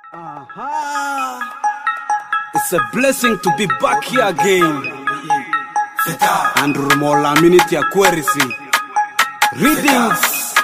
It's a blessing to be back here again. Andrew Mola Minute ya Querisi. Readings.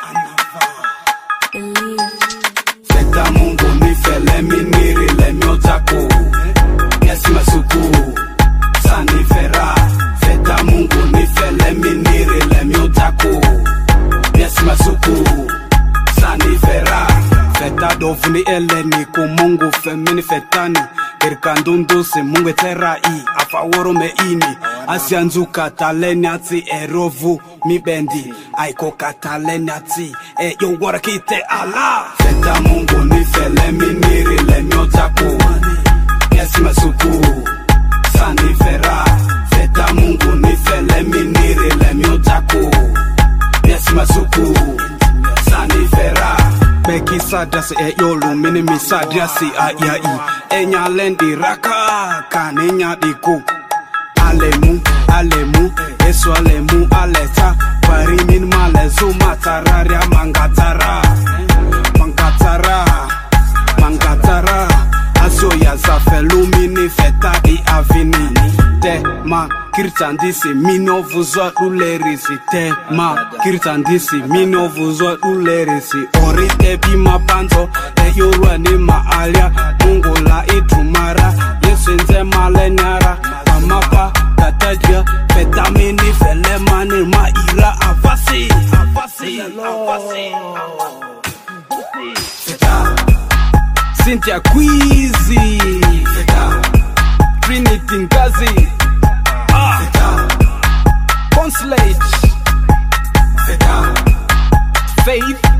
Feta Mungu nifele miniri le miotaku. Yesi masuku. Sani fera. Feta Mungu nifele miniri le miotaku. Yesi masuku. Sani fera. Feta dovuni eleni ku Mungu femini fetani. Irkandundu se Mungu terai afaworo me ini asianzuka taleni ati erovu mi bendi aiko kataleni ati yo warakite ala Feta Mungu nifele miniri le miotaku Yesi masuku Sani fera Feta Mungu nifele miniri le miotaku Yesi masuku Sani fera Beki sadrasi yolu minimi sadrasi ayai Enya lendi raka kanenya diku Alemu, alemu, esu alemu aleta Parimin malezu matararia mangatara Mangatara, mangatara Azoya zafelu mini feta di avini Tema kirtandisi mino vuzwa ulerisi Tema kirtandisi mino vuzwa ulerisi Orite bima banzo yorwa ni maalia Mungu la itumara Yesu nze malenyara Amapa katajia Feta mini fele mani maira avasi Avasi, avasi Feta Cynthia Queasy Feta Trinity Ngazi Feta Consulate Feta Faith